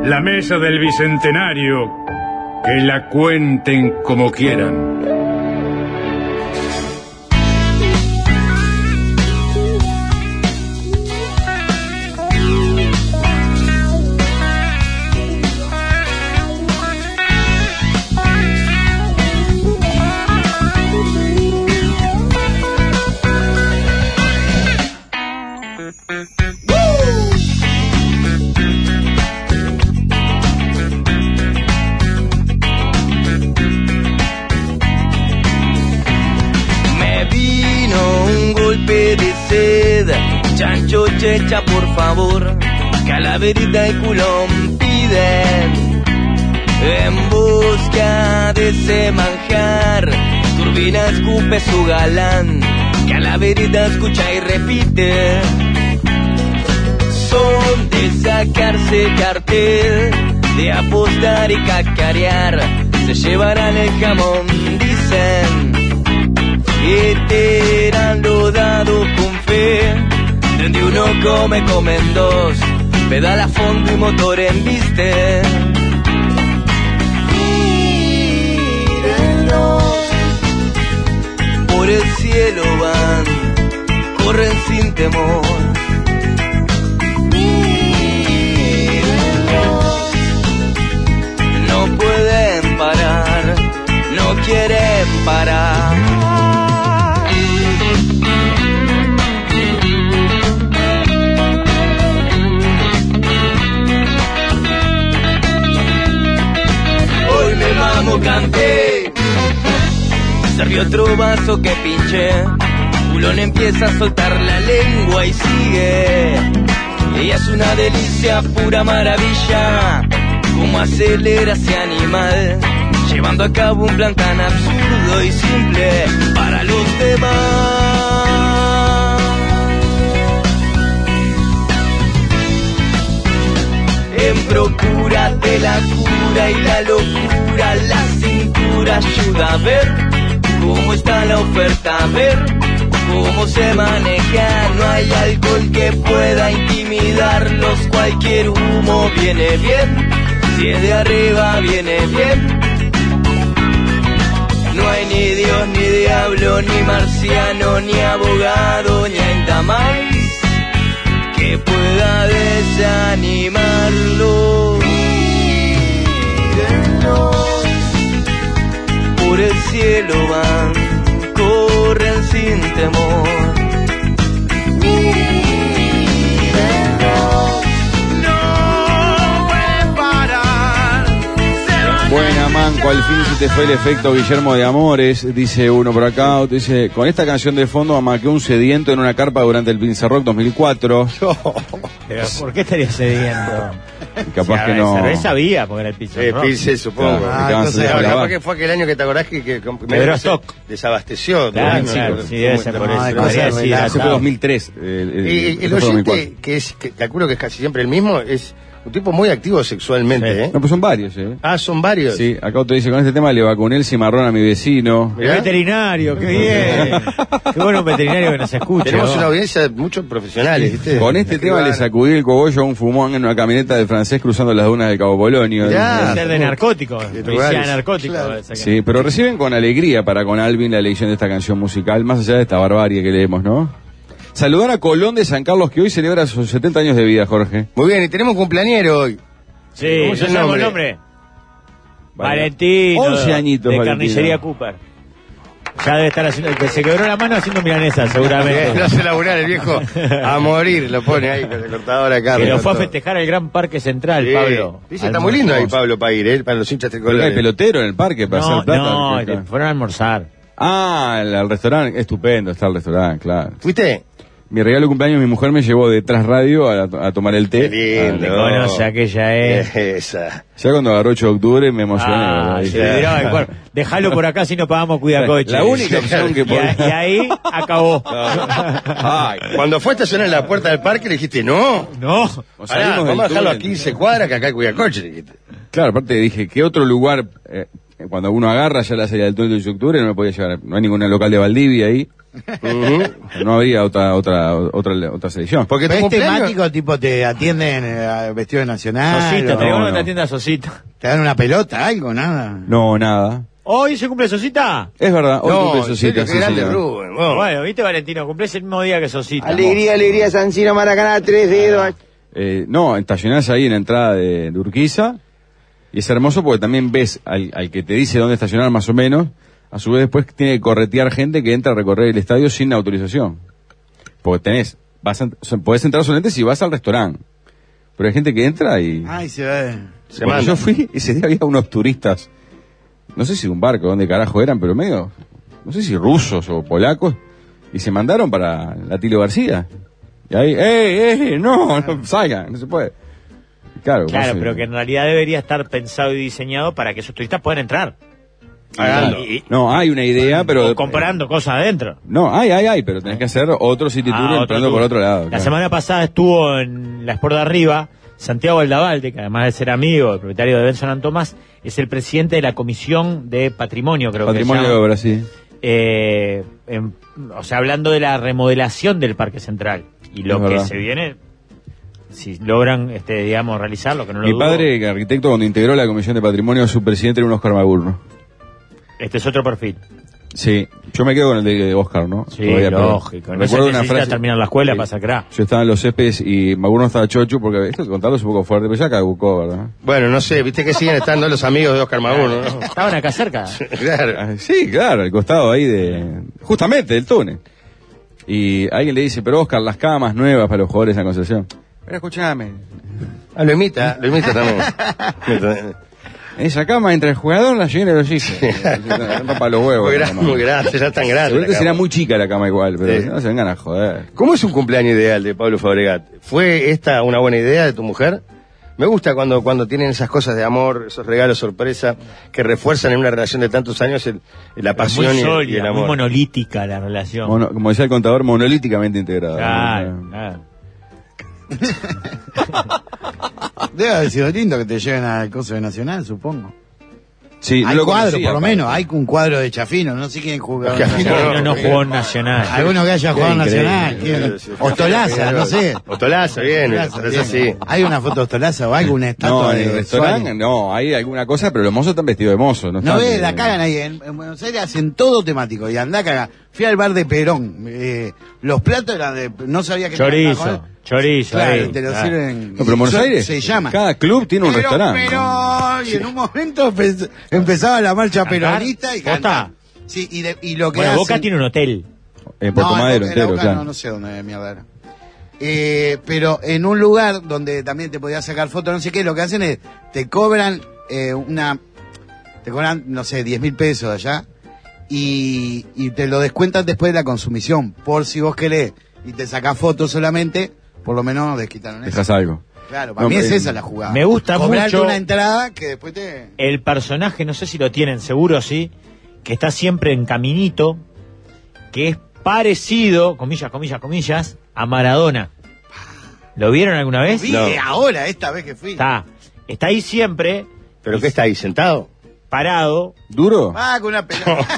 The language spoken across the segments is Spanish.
La mesa del bicentenario, que la cuenten como quieran. Chancho, checha, por favor, calaverita y culón piden. En busca de ese manjar, Turbina escupe su galán, calaverita escucha y repite. Son de sacarse cartel, de apostar y cacarear, se llevarán el jamón, dicen. Y tiran lo dado con fe. Donde uno come, comen dos, pedal a fondo y motor embiste. Mírenlos, por el cielo van, corren sin temor. Mírenlos, no pueden parar, no quieren parar. Canté, serví otro vaso que pinché, culón empieza a soltar la lengua y sigue. Ella es una delicia, pura maravilla, como acelera ese animal, llevando a cabo un plan tan absurdo y simple para los demás. En procura de la cura y la locura, la cintura ayuda a ver cómo está la oferta, a ver cómo se maneja. No hay alcohol que pueda intimidarlos, cualquier humo viene bien, si es de arriba viene bien. No hay ni Dios, ni diablo, ni marciano, ni abogado, ni ainda que pueda desanimarlo. Mírenlos, por el cielo van, corren sin temor. Mírenlos, no pueden parar. Buena, Manco, al fin se te fue el efecto Guillermo de Amores, dice uno por acá. Dice, con esta canción de fondo amaqué un sediento en una carpa durante el Pinza Rock 2004. Pero ¿por qué estaría sediento? Capaz que no. Cerveza había, porque era el Pinza Rock. Pilce, supongo. Claro, Entonces, capaz que fue aquel año que te acordás que desabasteció. Claro, sí, debe ser por eso. Eso fue 2003. El oyente, que calculo que es casi siempre el mismo, es un tipo muy activo sexualmente, ¿eh? No, pues son varios, Ah, son varios. Sí, acá te dice, con este tema le vacuné el cimarrón a mi vecino. El veterinario, qué bien. Qué bueno un veterinario que nos escucha. Tenemos una audiencia de muchos profesionales, ¿viste? Con este tema le sacudí el cogollo a un fumón en una camioneta de francés cruzando las dunas de Cabo Polonio. Debe ser de narcóticos, policía de narcóticos. Claro. Sí, pero reciben con alegría para con Alvin la elección de esta canción musical, más allá de esta barbarie que leemos, ¿no? Saludar a Colón de San Carlos, que hoy celebra sus 70 años de vida, Jorge. Muy bien, y tenemos un cumpleañero hoy. Sí, ¿cómo es el nombre? Valentino. 11 añitos, de Valentino. Carnicería Cooper. Ya debe estar haciendo, que se quebró la mano haciendo milanesa, seguramente. Lo hace laburar el viejo a morir, lo pone ahí con la cortadora acá. Que lo fue a festejar al Gran Parque Central, sí. Pablo. Dice, está muy lindo ahí, Pablo, para ir, para los hinchas tricolores. ¿Hay pelotero en el parque para hacer plata? No, fueron a almorzar. Ah, al restaurante, estupendo está el restaurante, claro. ¿Fuiste? Mi regalo de cumpleaños, mi mujer me llevó detrás radio a tomar el té. Qué lindo. Conoce aquella Esa. Ya cuando agarró 8 de octubre me emocioné. Dejalo por acá si no pagamos cuidacoche. La única opción que podía. Y ahí acabó. Ay, cuando fue a estacionar en la puerta del parque le dijiste, no. No. Pará, vamos a dejarlo a 15 cuadras que acá hay cuidacoche, le dijiste. Claro, aparte dije, ¿qué otro lugar? Cuando uno agarra ya la salida del 8 de octubre no me podía llevar. No hay ningún local de Valdivia ahí. No había otra selección. Porque ¿Es tu cumpleaños... temático, tipo, te atienden vestido de nacional? Sosito, o te digo no. que te atienda Sosito. ¿Te dan una pelota, algo, nada? No, nada. ¿Hoy se cumple Sosita? Es verdad, hoy cumple No, Sosita. qué grande Rubén. vos. Bueno, viste Valentino, cumplés el mismo día que Sosita. Alegría, San Siro, Maracaná, 3 dedos. No, estacionás ahí en la entrada de Urquiza. Y es hermoso porque también ves al que te dice dónde estacionar más o menos. A su vez después tiene que corretear gente que entra a recorrer el estadio sin autorización. Porque podés entrar solamente si vas al restaurante. Pero hay gente que entra y... Ay, se ve. Cuando yo fui, ese día había unos turistas, no sé si de un barco, dónde carajo eran, pero medio, no sé si rusos o polacos, y se mandaron para la Tilio García. Y ahí, no salgan, no se puede. Claro, pero que en realidad debería estar pensado y diseñado para que esos turistas puedan entrar. Claro. No, hay una idea, pero... O comprando cosas adentro. No, hay, pero tenés que hacer otro city tour entrando por otro lado. La semana pasada estuvo en la Sport de Arriba Santiago Aldavalde, que además de ser amigo, el propietario de Benson and Thomas, es el presidente de la Comisión de Patrimonio, creo Patrimonio que se llama. de Brasil. O sea, hablando de la remodelación del Parque Central. Y lo Es que verdad. se viene, si logran, digamos, realizarlo, que no lo Mi dudo. padre, que arquitecto, cuando integró la Comisión de Patrimonio, su presidente era un Oscar Magurno. Este es otro perfil. Sí, yo me quedo con el de Oscar, ¿no? Sí, Todavía, pero lógico. No se recuerdo una necesita frase. terminar la escuela para sacrar. Yo estaba en los Céspedes y Magurno estaba chocho, porque esto contarlo es un poco fuerte, pero ya caducó, ¿verdad? Bueno, no sé, viste que siguen estando los amigos de Oscar Magurno, ¿no? Estaban acá cerca. Claro. Sí, claro, al costado ahí de... Justamente, del túnel. Y alguien le dice, pero Oscar, las camas nuevas para los jugadores de la Concepción. Pero escúchame, Ah, lo imita también. esa cama entre el jugador la llena de los hijos. No para los huevos. Muy grande, ya tan grande. Seguramente la será cama. muy chica la cama igual, pero Sí. no se vengan a joder. ¿Cómo es un cumpleaños ideal de Pablo Fabregat? ¿Fue esta una buena idea de tu mujer? Me gusta cuando tienen esas cosas de amor, esos regalos sorpresa, que refuerzan en una relación de tantos años la pasión Muy y sólida, el muy amor. monolítica la relación. Como decía el contador, monolíticamente integrada. Claro. Debe haber sido lindo que te lleven al coso de Nacional, supongo. Sí, no Hay lo cuadro, conocía, por lo aparte. menos. Hay un cuadro de Chafino. No sé quién jugó. Chafino No jugó en Nacional. Alguno que haya jugado en Increíble. Nacional. Ostolaza, no sé. Ostolaza, bien, Ostolaza sí. ¿Hay una foto de Ostolaza o alguna estatua No, en de el restaurante Suárez? no, hay alguna cosa, pero los mozos están vestidos de mozos. No, No están ves, de- la cagan ahí. En Buenos Aires hacen todo temático. Y andá cagar. Fui al bar de Perón. Los platos eran de... No sabía que... Chorizo. Claro, ahí. te lo Claro. sirven... No, pero en Buenos Aires, Se llama. cada club tiene un Perón, restaurante. Perón. Y en un momento empezaba la marcha peronista y ¿Posta? cantaba. Sí, y lo que Bueno, hacen... Boca tiene un hotel. En Puerto No, Madero en entero, Boca claro. no sé dónde de mierda era. Pero en un lugar donde también te podías sacar fotos, no sé qué, lo que hacen es, te cobran te cobran, no sé, 10.000 pesos allá, y te lo descuentan después de la consumición, por si vos querés, y te sacás fotos solamente, por lo menos desquitaron eso. Dejas algo. Claro, para No, mí es pero- esa la jugada. Me gusta Cobrarte mucho- una entrada que después te... El personaje, no sé si lo tienen, seguro sí, que está siempre en Caminito, que es parecido, comillas, a Maradona. ¿Lo vieron alguna vez? Vi No. ahora, esta vez que fui. Está ahí siempre, ¿Pero qué está ahí, sentado? parado. ¿Duro? Ah, con una pelota.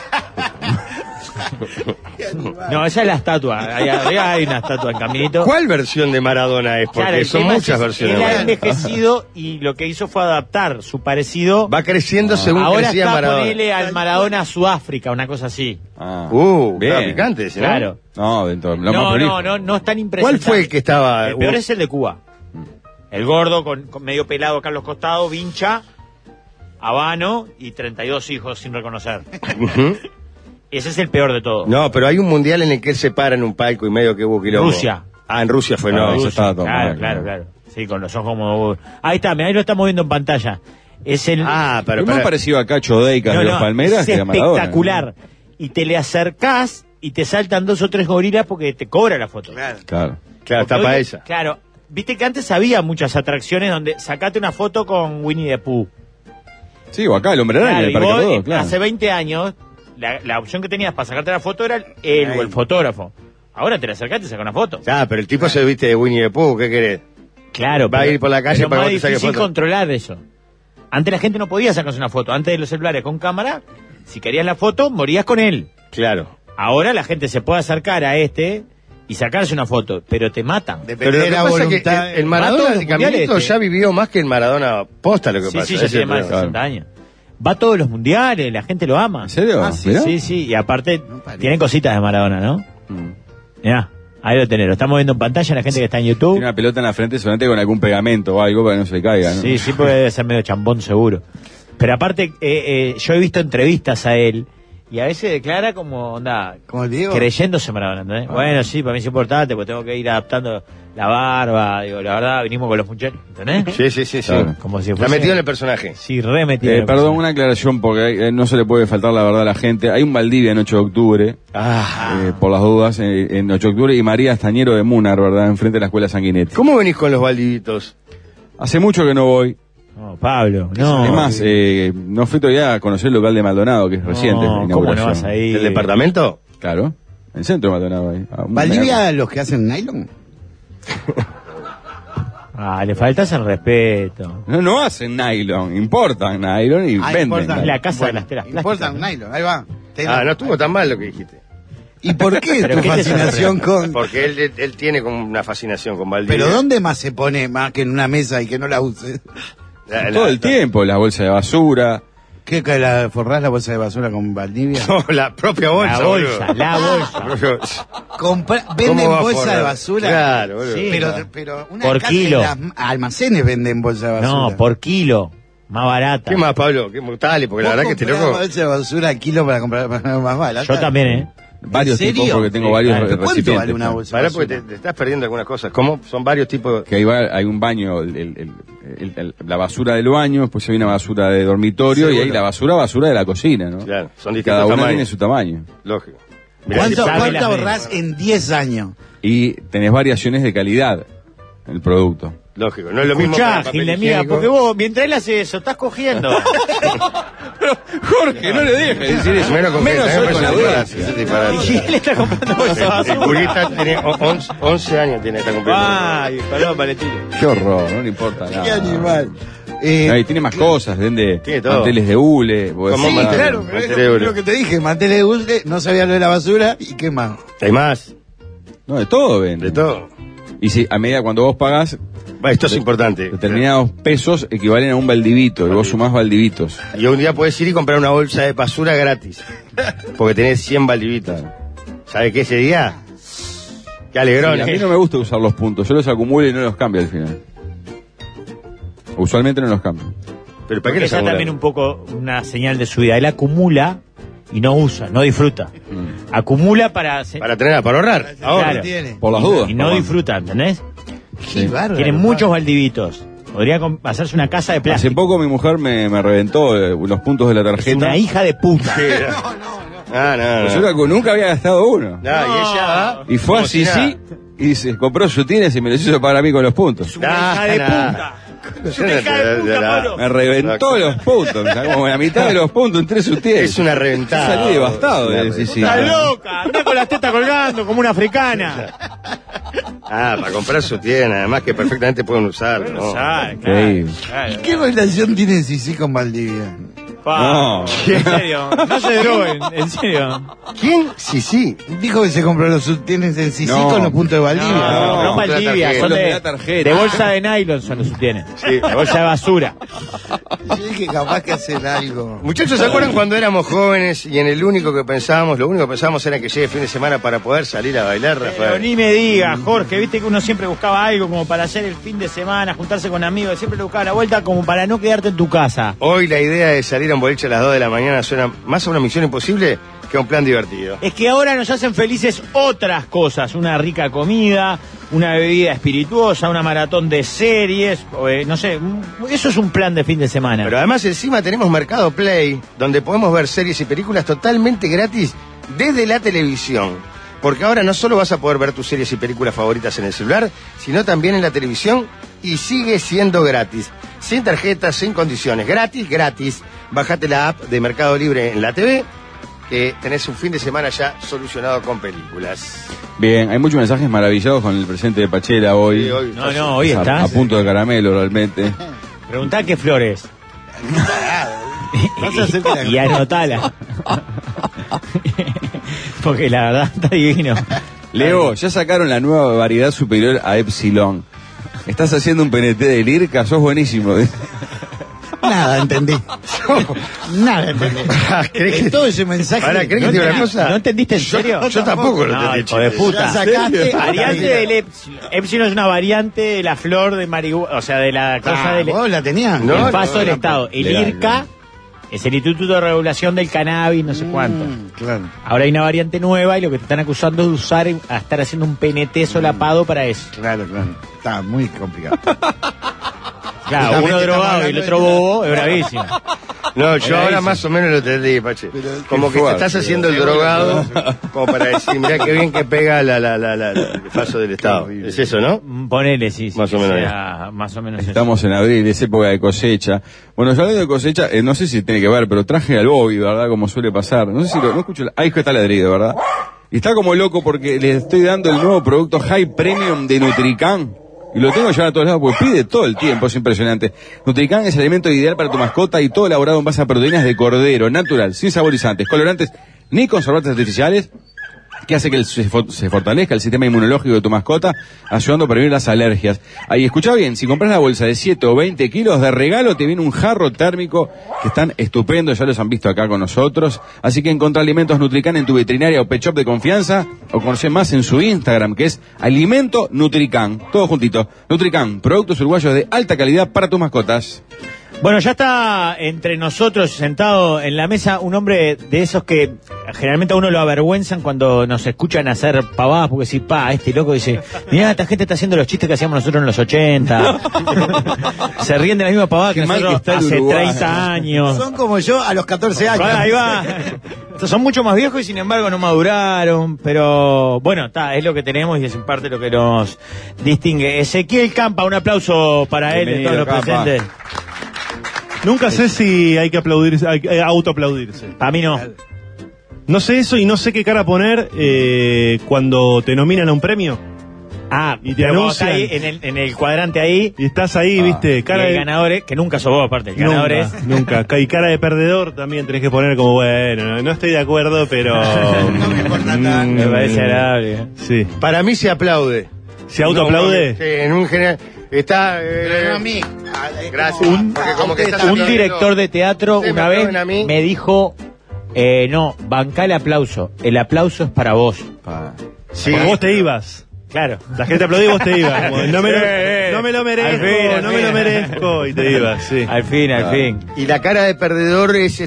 No, esa es la estatua. Arriba hay una estatua en Caminito. ¿Cuál versión de Maradona es? Porque Claro, el son tema muchas es versiones. Él ha Maradona. envejecido y lo que hizo fue adaptar su parecido. Va creciendo según Ahora crecía está Maradona. ponele al Maradona Sudáfrica, una cosa así. Ah, Está picante ese, ¿no? Claro. No, dentro, lo más No, prolijo. no es tan ¿Cuál impresionante. fue el que estaba? El peor es el de Cuba. El gordo con medio pelado acá a los costados, vincha, habano y 32 hijos sin reconocer. Ujú. Ese es el peor de todos. No, pero hay un mundial en el que él se para en un palco y medio que hubo quilombo. Rusia. Ah, en Rusia fue, Ah, no. eso estaba todo Claro, mal, claro, claro. Sí, con los ojos como... Ahí está, ahí lo estamos viendo en pantalla. Es el... Ah, Pero pero más parecido a Cacho Deicas No, de los no, Palmeras es que a Maradona. espectacular. Y te le acercás y te saltan 2 o 3 gorilas porque te cobra la foto. Claro. Claro. Claro, Porque tapa hoy- esa. Claro. Viste que antes había muchas atracciones donde sacate una foto con Winnie the Pooh. Sí, o acá el Hombre Araña, Claro, el y Parque vos, Rodó, claro. hace 20 años, la opción que tenías para sacarte la foto era él o el fotógrafo. Ahora te la acercás y te saca una foto. Ah, pero el tipo se viste de Winnie the Pooh, ¿qué querés? Claro. Va a ir por la calle pero para más que vos te saques difícil foto. controlar eso. Antes la gente no podía sacarse una foto. Antes de los celulares con cámara, si querías la foto, morías con él. Claro. Ahora la gente se puede acercar a y sacarse una foto, pero te matan. Pero lo que pasa es que el Maradona de Caminito ya vivió más que el Maradona posta, lo que pasa. Sí, ya tiene más de 60 años. Va a todos los mundiales, la gente lo ama. ¿En serio? Sí, y aparte tienen cositas de Maradona, ¿no? Mirá, ahí lo tenés, lo estamos viendo en pantalla, la gente que está en YouTube. Tiene una pelota en la frente solamente con algún pegamento o algo para que no se le caiga, ¿no? Sí, porque debe ser medio chambón seguro. Pero aparte, yo he visto entrevistas a él y a veces declara como, creyéndose Maradona, ¿entendés? Bueno, sí, para mí es importante, porque tengo que ir adaptando la barba, digo, la verdad, vinimos con los muchachos, ¿entendés? Sí. Claro. Como si fuese... Está metido en el personaje. Sí, remetido. Perdón, personaje. una aclaración, porque no se le puede faltar la verdad a la gente. Hay un Valdivia en 8 de octubre, por las dudas, en 8 de octubre, y María Estañero de Munar, ¿verdad? Enfrente de la Escuela Sanguinetti. ¿Cómo venís con los baldivitos? Hace mucho que no voy. No, Pablo, no. Es más, no fui todavía a conocer el local de Maldonado, que es reciente. la ¿Cómo inauguración. no vas a ir? ¿El departamento? Claro, en el centro de Maldonado. Ahí. ¿Valdivia los que hacen nylon? Le faltas el respeto. No hacen nylon, importan nylon y venden. importan. Es la casa de las telas Importan plásticas. nylon, ahí va. No estuvo tan mal lo que dijiste. ¿Y por qué ¿Pero tu qué te fascinación con...? Porque él tiene como una fascinación con Valdivia. ¿Pero dónde más se pone más que en una mesa y que no la use? Todo el tiempo, la bolsa de basura. ¿Qué, que la forrás la bolsa de basura con Valdivia? No, la propia bolsa. La bolsa, boludo. la bolsa. ¿Venden ¿Cómo va a bolsa de forrar? basura? Claro, boludo. Sí. Pero una Por casa kilo. en las almacenes venden bolsa de basura. No, por kilo. Más barata. ¿Qué más, Pablo? ¿Qué mortales? Porque la verdad que este comprás loco... bolsa de basura a kilo para comprar más barata. Yo también, Varios ¿En tipos, serio? porque tengo Sí, varios claro. ¿Cuánto recipientes. vale una bolsa de Pará, basura? porque te estás perdiendo algunas cosas. ¿Cómo? Son varios tipos... Que ahí va, hay un baño, la basura del baño, después hay una basura de dormitorio Seguro. y hay la basura de la cocina, ¿no? Claro, son Cada distintos una tamaños. tiene su tamaño. Lógico. Mirá, ¿Cuánto sabe las ahorrás en 10 años? Y tenés variaciones de calidad en el producto. lógico. No es lo mismo Escuchá, para el papel Gil de Mía, higiénico. porque vos, mientras él hace eso, estás cogiendo. Jorge, no le dejes decir eso. Menos con Menos gente, hoy me con la parece duda. disparate, es disparate. Y él está comprando bolsa de El basura. curita tiene 11 años, está cumpliendo. Ay, perdón, Valentino. Qué horror, no le importa nada. ¡Qué animal! Ahí tiene más cosas, vende Tiene todo. manteles de hule. vos ¿Cómo decís, Sí, más? claro, Manteles pero de es hule. lo que te dije, manteles de hule, no sabía lo de la basura, ¿y qué más? Hay más, No, de todo vende. de todo. Y si a medida cuando vos pagás, Va, esto es importante. determinados pesos equivalen a un baldivito, y vos sumás baldivitos. Y un día puedes ir y comprar una bolsa de basura gratis. Porque tenés 100 baldivitas. ¿Sabes qué ese día? Qué alegrón. Sí, a mí no me gusta usar los puntos, yo los acumulo y no los cambio al final. Usualmente no los cambio. Pero ¿para qué Porque los esa acumulan? también un poco una señal de su vida. Él acumula y no usa, no disfruta. Acumula para Para ahorrar. Ahora. Claro. Tiene. Por las dudas. Y no perdón. disfruta, ¿entendés? Qué bárbaro. Tiene muchos baldivitos. Podría hacerse una casa de Hace plástico. poco mi mujer me reventó los puntos de la Es tarjeta. una hija de puta. Pues yo nunca había gastado uno. No, y ella va. Y fue como así, si sí, y se compró sutines y me los hizo pagar a mí con los puntos. Una hija de puta. Es una hija de puta, Pablo. Me reventó los puntos, o sea, como la mitad de los puntos entré sutines. Es una reventada. Salí devastado Una de sí, sí. Está loca, anda con las tetas colgando como una africana. Para comprar su tienda, además que perfectamente pueden usarlo. ¿no? Increíble. ¿Qué relación tiene Sisi con Valdivia? No. En serio, no se droguen, en serio. ¿Quién? Sí. Dijo que se compró los sutienes en Sisi No. con los puntos de Valdivia. No, Valdivia, son Los de de, la tarjeta. de bolsa de nylon son los sutienes. Sí. De bolsa de basura. Yo dije capaz que hacen algo. Muchachos, ¿se acuerdan cuando éramos jóvenes y en el único que pensábamos, lo único que pensábamos era que llegue el fin de semana para poder salir a bailar, Pero Rafael? ni me digas, Jorge, viste que uno siempre buscaba algo como para hacer el fin de semana, juntarse con amigos, siempre le buscaba la vuelta como para no quedarte en tu casa. Hoy la idea de salir a un boliche a las 2 de la mañana suena más a una misión imposible que a un plan divertido. Es que ahora nos hacen felices otras cosas, una rica comida, una bebida espirituosa, una maratón de series, no sé, eso es un plan de fin de semana. Pero además encima tenemos Mercado Play, donde podemos ver series y películas totalmente gratis desde la televisión. Porque ahora no solo vas a poder ver tus series y películas favoritas en el celular, sino también en la televisión y sigue siendo gratis. Sin tarjetas, sin condiciones. Gratis. Bájate la app de Mercado Libre en la TV, que tenés un fin de semana ya solucionado con películas. Bien, hay muchos mensajes maravillados con el presente de Pachela hoy. Sí, hoy No, hoy A estás. punto de caramelo realmente. Preguntá qué flores. Vas a hacer que la- Y anotala. porque la verdad está divino. Leo, ya sacaron la nueva variedad superior a Epsilon. Estás haciendo un PNT de Lirca, sos buenísimo. Nada entendí. Nada entendí. ¿Crees que todo ese mensaje? Ahora, ¿crees que te digo una cosa? ¿No entendiste en serio? Yo tampoco lo No, entendí. hijo de puta. Ya sacaste. Variante del Epsilon. Epsilon es una variante de la flor de marihuana, o sea, de la cosa del ¿Vos la tenías? No, el paso del no, Estado. El legal, IRCA es el Instituto de Regulación del Cannabis, no sé cuánto. Claro. Ahora hay una variante nueva y lo que te están acusando es de usar, a estar haciendo un PNT solapado para eso. Claro. Está muy complicado. Claro, Justamente uno estamos drogado y hablando el de- otro bobo, es bravísimo. No, yo Ahora ahora dice. más o menos lo entendí, Pache. Como que te fuerte. estás haciendo el drogado, como para decir, mirá qué bien que pega el paso del Estado. Es eso, ¿no? Ponele, sí. Más que o menos sea más o menos eso. Estamos en abril, es época de cosecha. Bueno, yo hablando de cosecha, no sé si tiene que ver, pero traje al Bobby, ¿verdad? Como suele pasar. No sé si no escucho. Ahí está ladrido, ¿verdad? Y está como loco porque le estoy dando el nuevo producto High Premium de Nutrican. Y lo tengo ya a todos lados porque pide todo el tiempo, es impresionante. Nutrican es el alimento ideal para tu mascota y todo elaborado en base a proteínas de cordero, natural, sin saborizantes, colorantes ni conservantes artificiales, que hace que se fortalezca el sistema inmunológico de tu mascota, ayudando a prevenir las alergias. Ahí, escucha bien, si compras la bolsa de 7 o 20 kilos de regalo, te viene un jarro térmico que están estupendos, ya los han visto acá con nosotros. Así que encontrá Alimentos Nutrican en tu veterinaria o pet shop de confianza, o conoce más en su Instagram, que es Alimento Nutrican, todo juntito. Nutrican, productos uruguayos de alta calidad para tus mascotas. Bueno, ya está entre nosotros, sentado en la mesa, un hombre de esos que generalmente a uno lo avergüenzan cuando nos escuchan hacer pavadas, porque si, este loco dice, mirá, esta gente está haciendo los chistes que hacíamos nosotros en los 80. Se ríen de la misma pavada que Qué mal nosotros que está el hace Uruguay. 30 años. Son como yo a los 14 años. Ahí va. Son mucho más viejos y sin embargo no maduraron, pero bueno, es lo que tenemos y es en parte lo que nos distingue. Ezequiel Campa, un aplauso para él de todos Bienvenido, los Campa. presentes. Nunca sé si hay que aplaudirse, hay que autoaplaudirse. A mí no. No sé eso y no sé qué cara poner cuando te nominan a un premio Y te pero cuando está anuncian. ahí en el cuadrante ahí, y estás ahí, viste, y cara el de... ganador es, que nunca sos vos aparte, el ganador es... Nunca. Y cara de perdedor también tenés que poner como, bueno, no estoy de acuerdo, pero... No me importa tanto. Me parece agradable. Sí. Para mí se aplaude. ¿Se autoaplaude? Sí, en un general. Está. Pero no a mí. Gracias. Porque como que estás Un aplaudiendo. director de teatro Sí, me una vez aplauden a mí. me dijo, no, bancá el aplauso es para vos. Sí. Porque vos te ibas. Claro. La gente aplaudía y vos te ibas. Como, no me lo Al fin, merezco, al no me fin. lo merezco. Y te ibas, sí. Al fin. Y la cara de perdedor es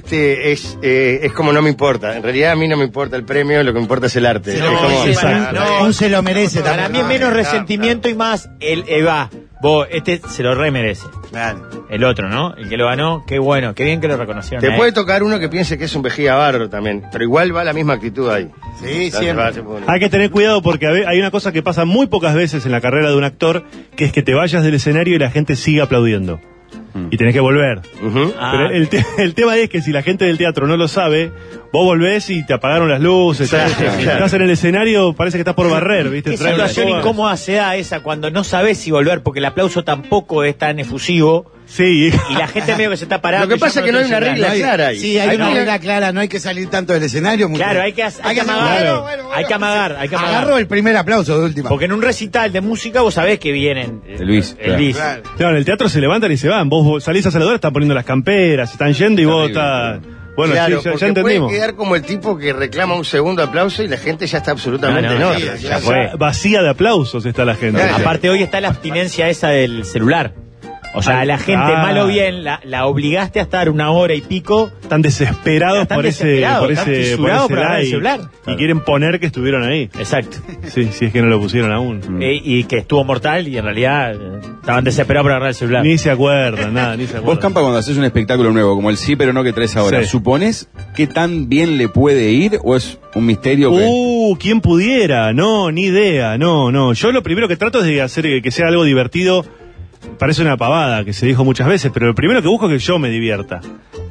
como no me importa. En realidad a mí no me importa el premio, lo que me importa es el arte. No, es como, sí, para- no, se lo merece Para mí también. es menos resentimiento y más el vos, se lo remerece. Claro. El otro, ¿no? El que lo ganó, qué bueno, qué bien que lo reconocieron. Te a él. puede tocar uno que piense que es un vejiga barro también, pero igual va la misma actitud ahí. Sí, siempre. Hay que tener cuidado porque hay una cosa que pasa muy pocas veces en la carrera de un actor, que es que te vayas del escenario y la gente sigue aplaudiendo. Y tenés que volver. Ujú. Ah. Pero el tema es que si la gente del teatro no lo sabe, vos volvés y te apagaron las luces. Claro, estás claro. en el escenario, parece que estás por barrer, ¿viste? Qué Trae una situación escoba. incómoda se da esa cuando no sabes si volver, porque el aplauso tampoco es tan efusivo Sí, y la gente medio que se está parando. Lo que y ya pasa es que no hay una tiene regla celular. clara ahí. Sí, hay una regla clara, no hay que salir tanto del escenario. Claro, hay que amagar. Hay que amagar. Agarro el primer aplauso de última. Porque en un recital de música vos sabés que vienen. El bis, El claro. bis. Claro. claro, en el teatro se levantan y se van. Vos salís a saludar, están poniendo las camperas, están yendo y vos estás... Bueno, Claro, sí, ya porque entendimos. puede quedar como el tipo que reclama un segundo aplauso y la gente ya está absolutamente No, en no, otra. ya fue. Vacía de aplausos está la gente. Claro. Aparte hoy está la abstinencia esa del celular. O sea, a la gente, mal o bien, la obligaste a estar 1 hora y pico. Están desesperados Están por ese, desesperados, por están ese, por fisurados ese por agarrar el like. celular. Y quieren poner que estuvieron ahí. Exacto. Sí, si es que no lo pusieron aún. Y que estuvo mortal y en realidad estaban desesperados por agarrar el celular. Ni se acuerdan, nada, ni se acuerdan. Vos, Campa, cuando haces un espectáculo nuevo, como el sí pero no que traes ahora, Sí. ¿suponés qué tan bien le puede ir o es un misterio que... ¿Quién pudiera? No, ni idea, no. Yo lo primero que trato es de hacer que sea algo divertido. Parece una pavada que se dijo muchas veces, pero lo primero que busco es que yo me divierta.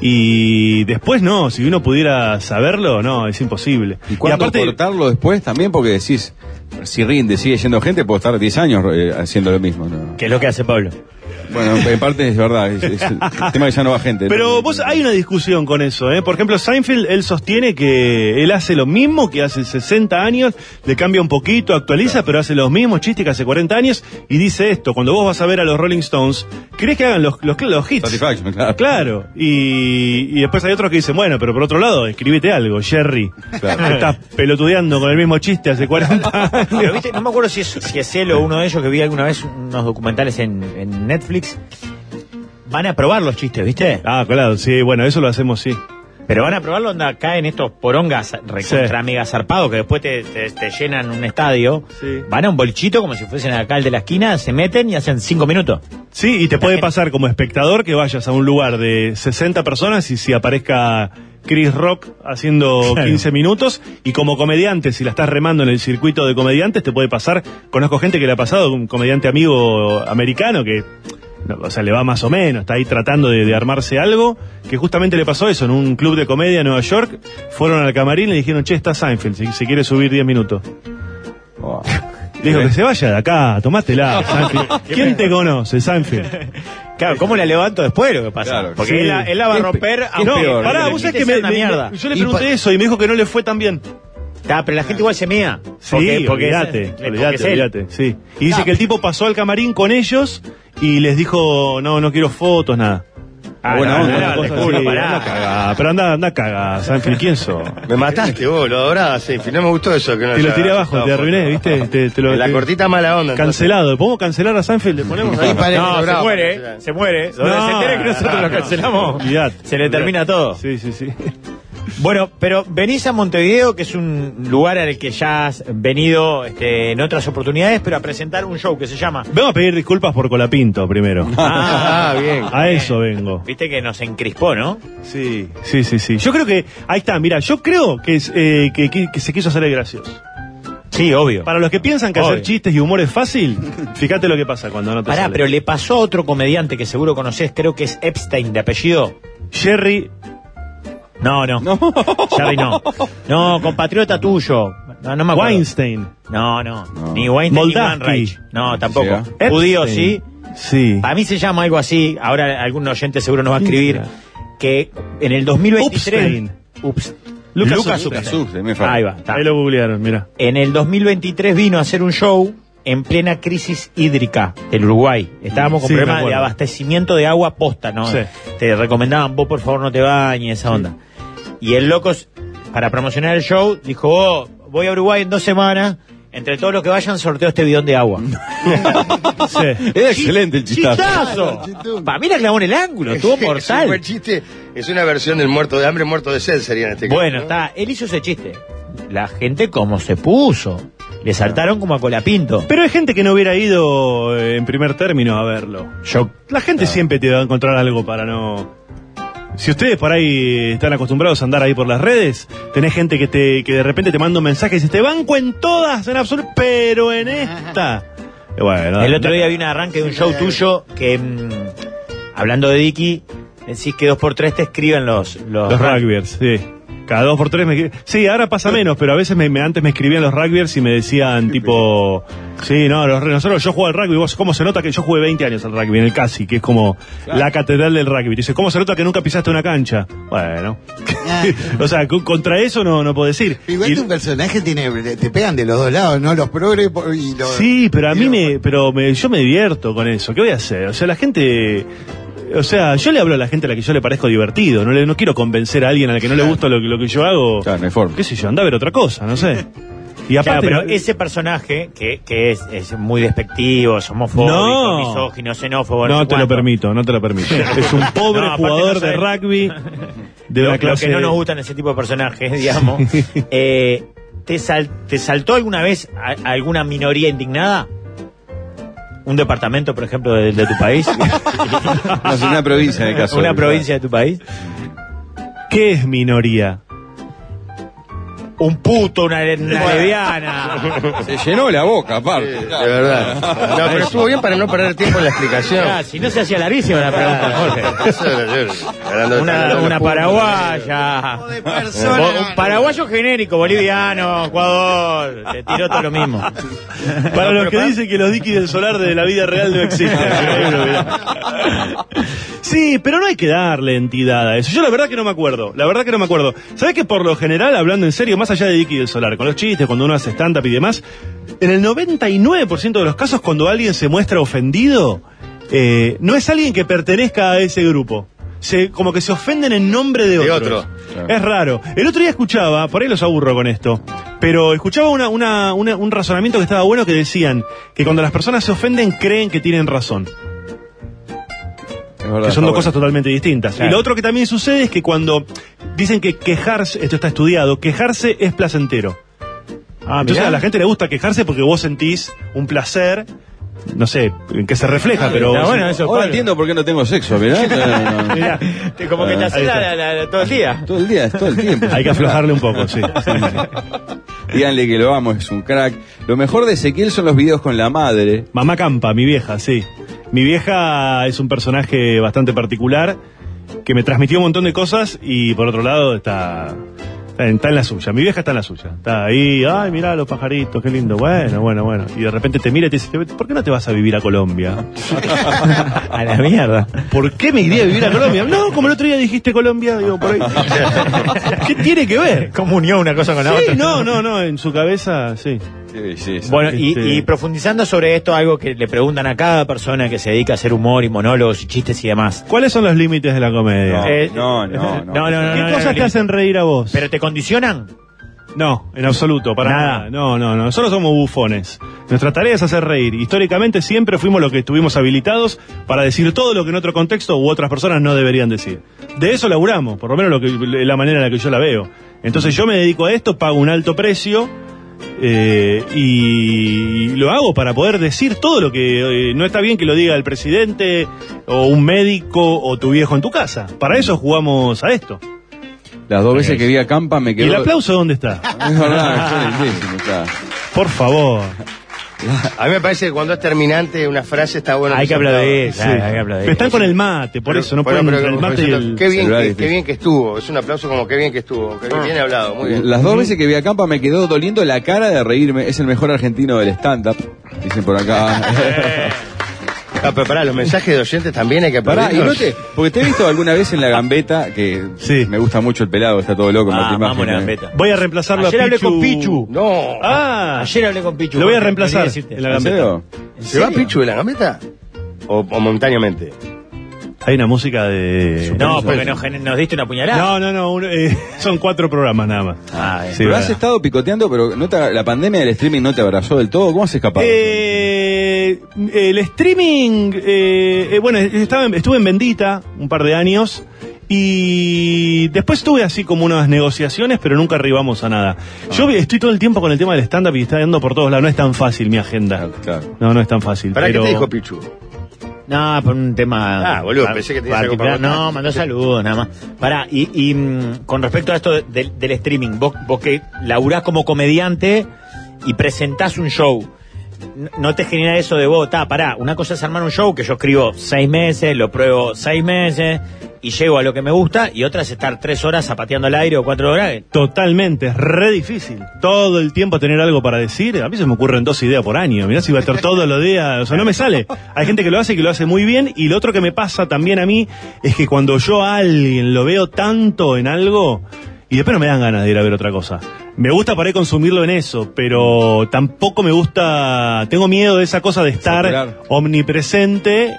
Y después no, si uno pudiera saberlo, no, es imposible. ¿Y cuándo cortarlo después también? Porque decís, si rinde, sigue yendo gente, puedo estar 10 años haciendo lo mismo, ¿no? Que es lo que hace Pablo. Bueno, en parte es verdad, es el tema que ya no va gente. Pero vos, hay una discusión con eso, ¿eh? Por ejemplo, Seinfeld, él sostiene que él hace lo mismo que hace 60 años, le cambia un poquito, actualiza, pero hace los mismos chistes que hace 40 años, y dice esto: cuando vos vas a ver a los Rolling Stones, ¿querés que hagan los hits? Satisfaction, claro. Claro, y después hay otros que dicen, bueno, pero por otro lado, escribite algo, Jerry. Claro. Estás pelotudeando con el mismo chiste hace 40 años. Pero, ¿viste? No me acuerdo si es él o uno de ellos, que vi alguna vez unos documentales en Netflix. Van a probar los chistes, ¿viste? Ah, claro, sí, bueno, eso lo hacemos, sí. Pero van a probarlo donde caen estos porongas recontra mega zarpados que después te llenan un estadio. Sí. Van a un bolichito como si fuesen acá el de la esquina, se meten y hacen 5 minutos. Sí, y te puede pasar como espectador que vayas a un lugar de 60 personas y si aparezca Chris Rock haciendo 15 minutos, y como comediante, si la estás remando en el circuito de comediantes, te puede pasar, conozco gente que le ha pasado, un comediante amigo americano que, o sea, le va más o menos, está ahí tratando de armarse algo, que justamente le pasó eso, en un club de comedia en Nueva York, fueron al camarín y le dijeron, che, está Seinfeld, si quiere subir 10 minutos. Oh. Le dijo, que se vaya de acá, tomátela, Seinfeld. ¿Quién te conoce, Seinfeld? Claro, ¿cómo la levanto después lo que pasa? Claro, porque sí. él la va a romper a No, peor, pará, que vos le sabés que una mierda. yo le pregunté eso y me dijo que no le fue tan bien. Pero la gente igual se mía. Sí, olvídate, es él. olvídate, sí. Y dice que el tipo pasó al camarín con ellos y les dijo, no quiero fotos, nada. Buena onda, una cosa te juro, así, pará. anda cagá, pero anda cagá, Seinfeld, ¿quién sos? Me mataste vos, lo adoraba Seinfeld. No me gustó eso. Que no Te lo haya tiré abajo, aceptado te arruiné, foto. ¿viste? Te lo, En la cortita mala onda. cancelado. ¿Podemos cancelar a Seinfeld? Le ponemos ahí. No, bravo, se muere. Donde se entere que nosotros lo cancelamos, Olvidate, se le termina todo. Sí. Bueno, pero venís a Montevideo, que es un lugar al que ya has venido en otras oportunidades, pero a presentar un show que se llama... Vengo a pedir disculpas por Colapinto primero. Bien. A eso vengo. Viste que nos encrispó, ¿no? Sí. Yo creo que, ahí está, mira, yo creo que se quiso hacer el gracioso. Sí, obvio. Para los que piensan que Obvio. hacer chistes y humor es fácil, fíjate lo que pasa cuando no te Pará, sale. pero le pasó a otro comediante que seguro conocés, creo que es Epstein de apellido. Jerry, No. Jerry no. No, compatriota tuyo. No me acuerdo. Weinstein. No. Ni Weinstein ni Moldavsky. Manreich. No, tampoco. Sí, Judío, Epstein. sí. Sí. Para mí se llama algo así. Ahora algún oyente seguro nos va a escribir. Que en el 2023... Upstein. Lucas Upstein, me falta. Ahí va. Está. Ahí lo googlearon, mira. En el 2023 vino a hacer un show en plena crisis hídrica del Uruguay. Estábamos con Sí, me problemas de acuerdo. abastecimiento de agua posta, ¿no? Sí. Te recomendaban, vos por favor no te bañes, esa onda. Y el loco, para promocionar el show, dijo, voy a Uruguay en 2 semanas, entre todos los que vayan sorteo este bidón de agua. Sí. Era excelente el chistazo. ¡Chistazo! Para mí la clavó en el ángulo, estuvo Es un mortal. buen chiste. Es una versión del muerto de hambre, muerto de sed sería en este caso. Bueno, ¿no? está, él hizo ese chiste. La gente como se puso. Le saltaron como a Colapinto. Pero hay gente que no hubiera ido en primer término a verlo. La gente siempre te va a encontrar algo para no... Si ustedes por ahí están acostumbrados a andar ahí por las redes, tenés gente que de repente te manda un mensaje y dice, te banco en todas, en absoluto, pero en esta... Bueno, El otro día vi un arranque de un show tuyo que, hablando de Dicky, decís que 2x3 te escriben los rugbyers, sí. Cada 2x3 Sí, ahora pasa menos, pero a veces antes me escribían los rugbyers y me decían tipo... Sí, no, yo juego al rugby, vos, ¿cómo se nota que yo jugué 20 años al rugby en el CASI, que es como la catedral del rugby? Dice, ¿cómo se nota que nunca pisaste una cancha? Bueno. O sea, contra eso no puedo decir. Igual tu personaje te pegan de los dos lados, ¿no? Los progres y los... Sí, pero a mí yo me divierto con eso. ¿Qué voy a hacer? O sea, la gente... O sea, yo le hablo a la gente a la que yo le parezco divertido. No quiero convencer a alguien a la que no le gusta lo que yo hago. Claro, no hay forma. ¿Qué sé yo? Anda a ver otra cosa, no sé. Y aparte, Claro, pero ese personaje que es muy despectivo, es homofóbico, No. misógino, xenófobo, no sé te lo cuánto. permito, no te lo permito. Es un pobre No, aparte jugador no de sabe- rugby de Lo una clase... que no nos gustan ese tipo de personajes, digamos. ¿Te saltó alguna vez alguna minoría indignada? ¿Un departamento, por ejemplo, de tu país? No, es una provincia en el caso. ¿Una provincia de tu país? ¿Qué es minoría? un puto, una leviana. Se llenó la boca, aparte. De verdad. No, pero estuvo bien para no perder tiempo en la explicación. Ya, si no se hacía larguísima la pregunta, Jorge. Eso era yo. Una paraguaya. Un paraguayo genérico, boliviano, Ecuador. Te tiró todo lo mismo. Para los que dicen que los Dicky del Solar de la vida real no existen. Sí, pero no hay que darle entidad a eso. Yo la verdad que no me acuerdo. ¿Sabés que por lo general, hablando en serio, más allá de Dicky del Solar, con los chistes, cuando uno hace stand-up y demás, en el 99% de los casos, cuando alguien se muestra ofendido, no es alguien que pertenezca a ese grupo. Como que se ofenden en nombre de otros. Es raro. El otro día escuchaba, por ahí los aburro con esto, pero escuchaba un razonamiento que estaba bueno, que decían que cuando las personas se ofenden creen que tienen razón. Verdad, que son dos cosas totalmente distintas. Claro. Y lo otro que también sucede es que cuando dicen que quejarse, esto está estudiado, quejarse es placentero. Entonces a la gente le gusta quejarse porque vos sentís un placer, no sé en qué se refleja, pero... bueno, eso, ahora entiendo por qué no tengo sexo, ¿verdad? Mirá, como que te haces todo el día. Todo el tiempo. Hay que aflojarle un poco, sí. Díganle que lo amo, es un crack. Lo mejor de Ezequiel son los videos con la madre. Mamá Campa, mi vieja, sí. Mi vieja es un personaje bastante particular que me transmitió un montón de cosas y por otro lado está en la suya. Mi vieja está en la suya. Está ahí, ay, mirá los pajaritos, qué lindo. Bueno. Y de repente te mira y te dice, ¿por qué no te vas a vivir a Colombia? A la mierda. ¿Por qué me iría a vivir a Colombia? No, como el otro día dijiste Colombia, digo, por ahí. ¿Qué tiene que ver? ¿Cómo unió una cosa con la otra? No, en su cabeza, sí. Sí, bueno, y profundizando sobre esto, algo que le preguntan a cada persona que se dedica a hacer humor y monólogos y chistes y demás. ¿Cuáles son los límites de la comedia? No. ¿Qué cosas te hacen reír a vos? ¿Pero te condicionan? No, en absoluto, para nada. No. Nosotros somos bufones. Nuestra tarea es hacer reír. Históricamente siempre fuimos los que estuvimos habilitados para decir todo lo que en otro contexto u otras personas no deberían decir. De eso laburamos, por lo menos la manera en la que yo la veo. Entonces yo me dedico a esto, pago un alto precio. Y lo hago para poder decir todo lo que no está bien que lo diga el presidente o un médico o tu viejo en tu casa. Para eso jugamos a esto. Las dos veces que vi a Campa me quedó... ¿Y el aplauso dónde está? Es verdad, está. Por favor. A mí me parece que cuando es terminante una frase está bueno. Hay que aplaudir, sí. Hay que aplaudir. Pero están con el mate, por eso no pueden el mate y el... Qué bien que estuvo. Es un aplauso como qué bien que estuvo. Bien hablado, muy bien. Las dos veces que vi a Campa me quedó doliendo la cara de reírme. Es el mejor argentino del stand-up. Dicen por acá. Pero pará, los mensajes de oyentes también hay que aplaudirlos. Porque te he visto alguna vez en La Gambeta, que sí. Me gusta mucho el pelado, está todo loco. Vamos La Gambeta. Voy a reemplazarlo Ayer a Pichu. hablé con Pichu. No. Ayer hablé con Pichu. Lo voy a reemplazar en La Gambeta. ¿Se va Pichu de La Gambeta? ¿O momentáneamente? Hay una música de... No, porque nos diste una puñalada. No, son 4 programas nada más. Sí, pero has estado picoteando, pero la pandemia del streaming no te abrazó del todo. ¿Cómo has escapado? El streaming, estuve en Bendita un par de años y después tuve así como unas negociaciones, pero nunca arribamos a nada. Yo estoy todo el tiempo con el tema del stand-up y está yendo por todos lados. No es tan fácil mi agenda. Claro. No es tan fácil. ¿Para qué te dijo Pichu? No, por un tema... boludo, pensé que tenías algo para contar. No, mandó saludos, nada más. Pará, y con respecto a esto del streaming, vos que laburás como comediante y presentás un show, ¿no te genera eso de vos? Pará, una cosa es armar un show que yo escribo 6 meses, lo pruebo 6 meses y llego a lo que me gusta, y otra es estar 3 horas zapateando al aire o 4 horas. Totalmente, es re difícil. Todo el tiempo tener algo para decir. A mí se me ocurren 2 ideas por año. Mirá si va a estar todos los días. O sea, no me sale. Hay gente que lo hace muy bien. Y lo otro que me pasa también a mí es que cuando yo a alguien lo veo tanto en algo, y después no me dan ganas de ir a ver otra cosa. Me gusta para consumirlo en eso, pero tampoco me gusta... Tengo miedo de esa cosa de estar omnipresente.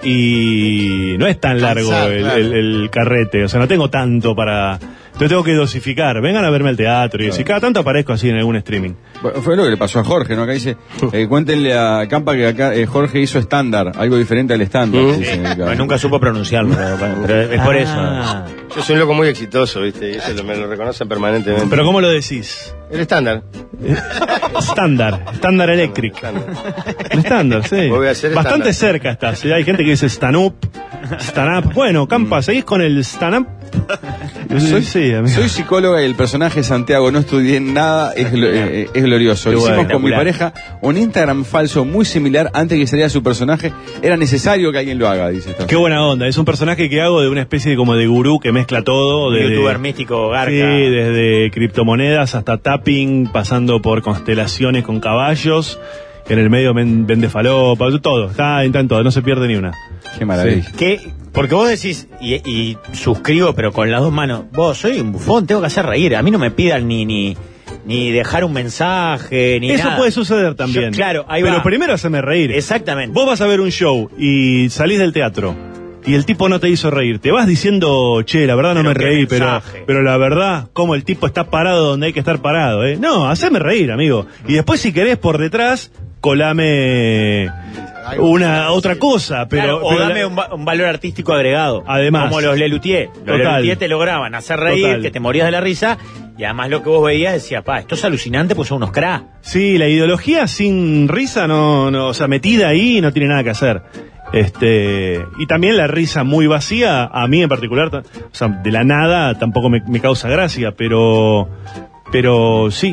Y no es tan largo el carrete, o sea, no tengo tanto para... Entonces tengo que dosificar. Vengan a verme al teatro y si cada tanto aparezco así en algún streaming. Bueno, fue lo que le pasó a Jorge, ¿no? Acá dice, cuéntenle a Campa que acá Jorge hizo estándar, algo diferente al estándar. Nunca supo pronunciarlo, pero es por eso. Yo soy un loco muy exitoso, ¿viste? Y eso me lo reconocen permanentemente. ¿Pero cómo lo decís? El estándar. Estándar Electric. El estándar, sí. Voy a hacer Bastante estándar. cerca está. ¿Sí? Hay gente que dice stand-up. Bueno, Campa, ¿seguís con el stand-up? Sí, amigo. Soy psicóloga y el personaje Santiago, no estudié nada, es glorioso. Qué Hicimos bueno, con mi espectacular. pareja un Instagram falso muy similar antes que saliera su personaje. Era necesario que alguien lo haga, dice esta. Qué buena onda. Es un personaje que hago de una especie de como de gurú que mezcla todo. Desde, Youtuber místico, Garca. Sí, desde criptomonedas hasta tapping, pasando por constelaciones con caballos. En el medio vende falopa, todo. Está en todo, no se pierde ni una. Qué maravilla. Porque vos decís, y suscribo, pero con las dos manos, vos, soy un bufón, tengo que hacer reír. A mí no me pidan ni dejar un mensaje, ni Eso nada. puede suceder también. Claro, ahí pero va. primero haceme reír. Exactamente. Vos vas a ver un show y salís del teatro y el tipo no te hizo reír. Te vas diciendo, che, la verdad no Pero me qué reí, mensaje. pero la verdad, como el tipo está parado donde hay que estar parado, ¿eh? No, haceme reír, amigo. Y después, si querés, por detrás, colame otra cosa. Pero, Claro, o dame un valor artístico agregado. Además. Como los Lelutier. Los Total. Lelutier te lograban hacer reír, Total. que te morías de la risa. Y además lo que vos veías decía, esto es alucinante, pues son unos cracks. Sí, la ideología sin risa no, o sea, metida ahí no tiene nada que hacer. Y también la risa muy vacía, a mí en particular, o sea, de la nada tampoco me causa gracia, pero sí.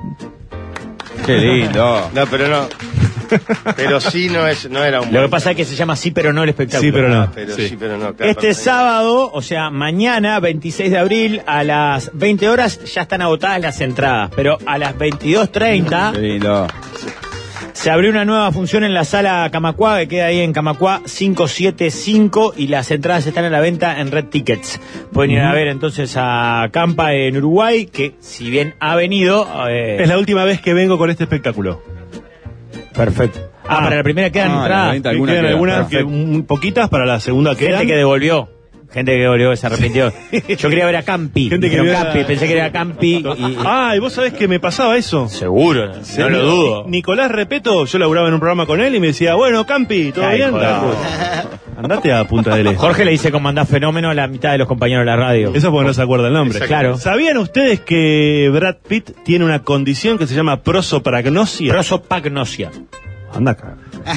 Qué lindo. No, pero no. Pero sí no era un Lo que buen- pasa es que se llama Sí pero no el espectáculo. Sí, pero no. Pero Sí. sí, pero no. claro, Este perfecto. sábado, o sea, mañana, 26 de abril, a las 20 horas, ya están agotadas las entradas. Pero a las 22:30 Qué lindo. se abrió una nueva función en la sala Camacuá, que queda ahí en Camacuá 575, y las entradas están a la venta en Red Tickets. Pueden ir a ver entonces a Campa en Uruguay, que si bien ha venido... Es la última vez que vengo con este espectáculo. Perfecto. Para la primera quedan la entradas. venta. Alguna Quedan queda. algunas, Perfecto. poquitas, para la segunda quedan. Gente que devolvió. Gente que devolvió, que se arrepintió. Yo quería ver a Campi. Gente que Dijeron vio a- Campi, pensé que era Campi. Y vos sabés que me pasaba eso. Seguro, no lo dudo. Nicolás Repeto, yo laburaba en un programa con él y me decía, bueno, Campi, ¿todo Ay, bien? joder. Andate a Punta del Este. Jorge le dice cómo andás fenómeno a la mitad de los compañeros de la radio. Eso porque no se acuerda el nombre. Claro. ¿Sabían ustedes que Brad Pitt tiene una condición que se llama prosopagnosia? Prosopagnosia. Anda acá.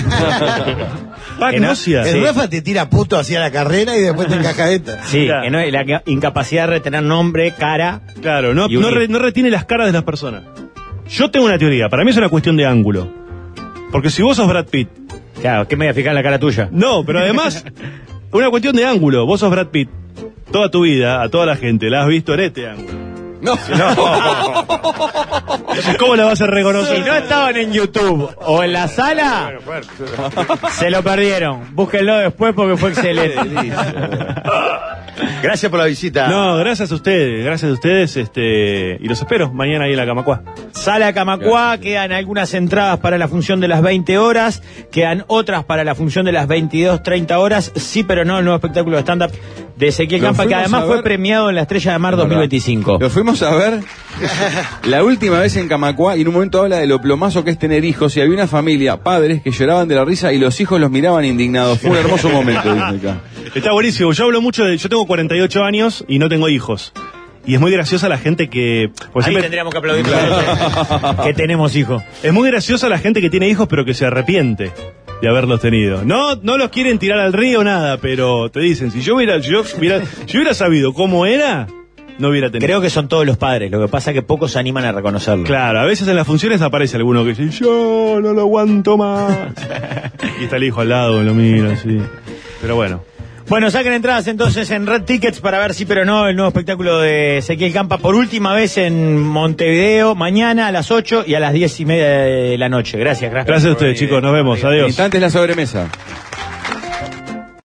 Pagnosia. El Rafa te tira puto hacia la carrera y después te encaja esta. Sí, Claro. que no es la incapacidad de retener nombre, cara. Claro, no, Y unir. no retiene las caras de las personas. Yo tengo una teoría, para mí es una cuestión de ángulo. Porque si vos sos Brad Pitt, Claro, ¿qué me voy a fijar en la cara tuya? no, pero además, una cuestión de ángulo, vos sos Brad Pitt, toda tu vida, a toda la gente, la has visto en este ángulo. No. Entonces, ¿cómo la vas a reconocer? Si no estaban en YouTube o en la sala, se lo perdieron. Búsquenlo después porque fue excelente. Gracias por la visita. No, gracias a ustedes, y los espero mañana ahí en la Camacuá. Sala Camacuá, quedan algunas entradas para la función de las 20 horas, quedan otras para la función de las 22:30 horas. Sí, pero no, el nuevo espectáculo de stand-up de Ezequiel Lo Campa, que fuimos además a fue ver. premiado en la Estrella de Mar 2025. Lo fuimos a ver la última vez en Camacuá y en un momento habla de lo plomazo que es tener hijos y había una familia, padres, que lloraban de la risa y los hijos los miraban indignados. Fue un hermoso momento, dice acá. Está buenísimo, yo hablo mucho yo tengo 48 años y no tengo hijos. Y es muy graciosa la gente que... pues Ahí siempre- tendríamos que aplaudir que tenemos hijos. Es muy graciosa la gente que tiene hijos pero que se arrepiente de haberlos tenido. No los quieren tirar al río nada, pero te dicen, si yo hubiera sabido cómo era, no hubiera tenido. Creo que son todos los padres, lo que pasa es que pocos se animan a reconocerlo. Claro, a veces en las funciones aparece alguno que dice, yo no lo aguanto más. Y está el hijo al lado, lo mira así. Pero bueno. Bueno, saquen entradas entonces en Red Tickets para ver Sí pero no, el nuevo espectáculo de Ezequiel Campa por última vez en Montevideo, mañana a las 8 y a las 10:30 de la noche. Gracias. Gracias a ustedes, chicos, nos vemos, En adiós. instantes la sobremesa.